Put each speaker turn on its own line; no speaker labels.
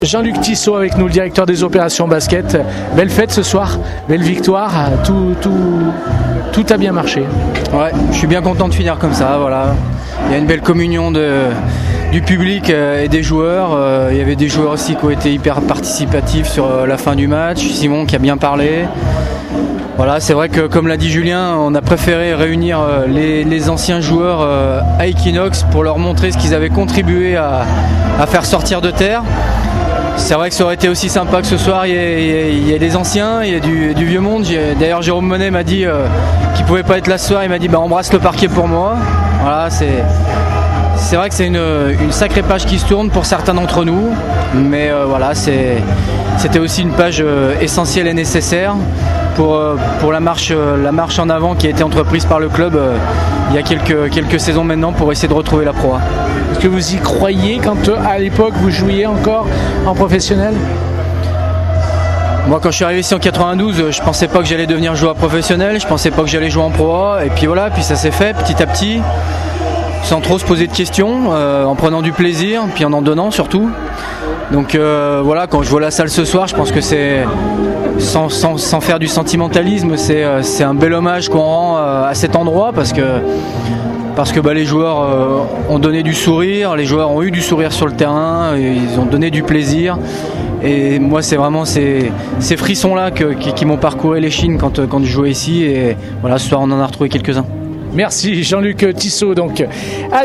Jean-Luc Tissot avec nous, le directeur des opérations basket. Belle fête ce soir, belle victoire, tout a bien marché.
Ouais, je suis bien content de finir comme ça, voilà. Il y a une belle communion du public et des joueurs. Il y avait des joueurs aussi qui ont été hyper participatifs sur la fin du match. Simon qui a bien parlé. Voilà, c'est vrai que comme l'a dit Julien, on a préféré réunir les anciens joueurs à Equinox pour leur montrer ce qu'ils avaient contribué à faire sortir de terre. C'est vrai que ça aurait été aussi sympa que ce soir il y ait des anciens, il y a du vieux monde. D'ailleurs Jérôme Monet m'a dit qu'il ne pouvait pas être là ce soir, il m'a dit embrasse le parquet pour moi. Voilà, c'est vrai que c'est une sacrée page qui se tourne pour certains d'entre nous, mais voilà, c'était aussi une page essentielle et nécessaire pour la marche en avant qui a été entreprise par le club il y a quelques saisons maintenant pour essayer de retrouver la Pro A.
Est-ce que vous y croyez quand à l'époque vous jouiez encore en professionnel ?
Moi quand je suis arrivé ici en 92, je pensais pas que j'allais devenir joueur professionnel, je pensais pas que j'allais jouer en Pro A, et puis voilà, puis ça s'est fait petit à petit, sans trop se poser de questions, en prenant du plaisir, puis en donnant surtout. Donc voilà, quand je vois la salle ce soir, je pense que c'est, sans faire du sentimentalisme, c'est un bel hommage qu'on rend à cet endroit parce que les joueurs ont donné du sourire, les joueurs ont eu du sourire sur le terrain, ils ont donné du plaisir. Et moi, c'est vraiment ces frissons-là qui m'ont parcouru l'échine quand je jouais ici. Et voilà, ce soir, on en a retrouvé quelques-uns.
Merci Jean-Luc Tissot. Donc.